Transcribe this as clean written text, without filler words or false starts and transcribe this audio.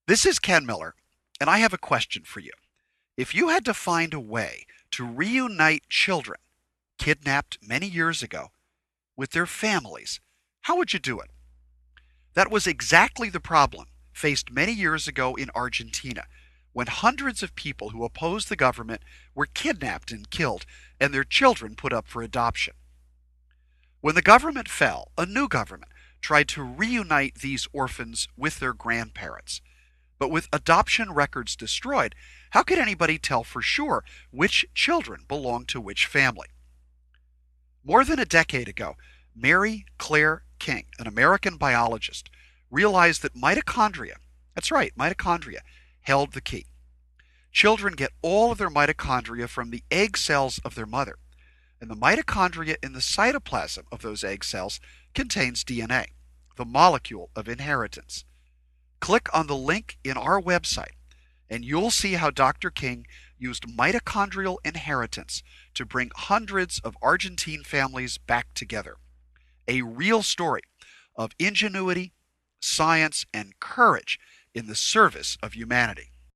This is Ken Miller, and I have a question for you. If you had to find a way to reunite children kidnapped many years ago with their families, how would you do it? That was exactly the problem faced many years ago in Argentina, when hundreds of people who opposed the government were kidnapped and killed, and their children put up for adoption. When the government fell, a new government tried to reunite these orphans with their grandparents. But with adoption records destroyed, how could anybody tell for sure which children belonged to which family? More than a decade ago, Mary Claire King, an American biologist, realized that mitochondria, that's right, mitochondria, held the key. Children get all of their mitochondria from the egg cells of their mother, and the mitochondria in the cytoplasm of those egg cells contains DNA, the molecule of inheritance. Click on the link in our website, and you'll see how Dr. King used mitochondrial inheritance to bring hundreds of Argentine families back together. A real story of ingenuity, science, and courage in the service of humanity.